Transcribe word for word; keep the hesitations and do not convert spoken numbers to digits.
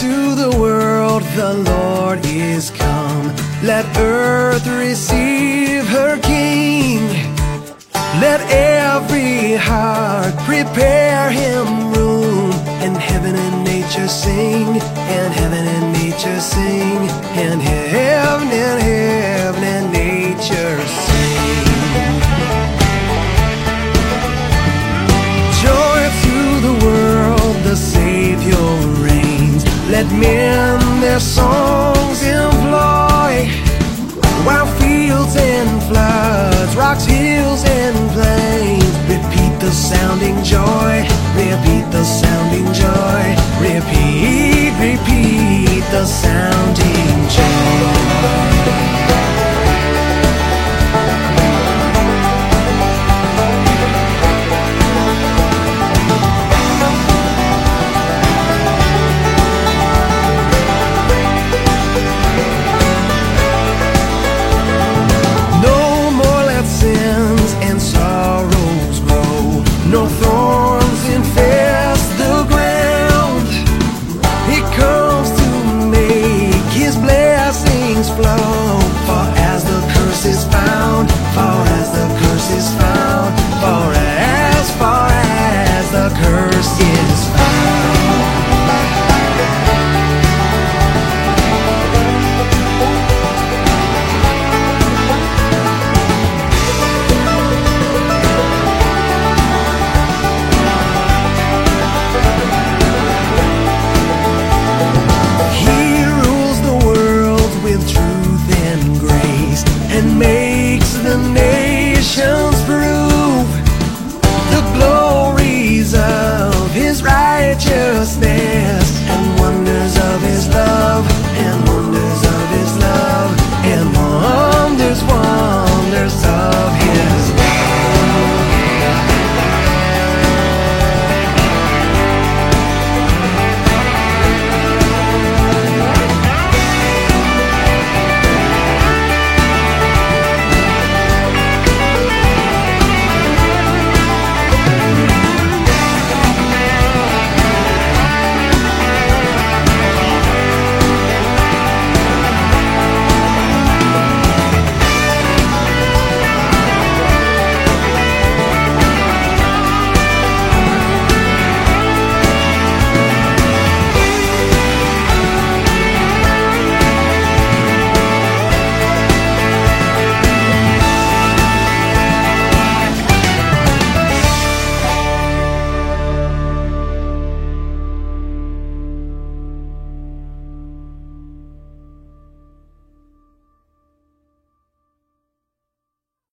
to the world, the Lord is come. Let earth receive her King. Let every heart prepare him room. And heaven and nature sing, and heaven and nature sing, and heaven and heaven and nature sing. Joy to the world, the Savior reigns. Let men their songs employ, while fields and floods, rocks, hills and plains repeat the sounding joy, repeat the sounding joy, repeat, repeat the sounding joy. No thorns infest the ground. He comes to make his blessings flow.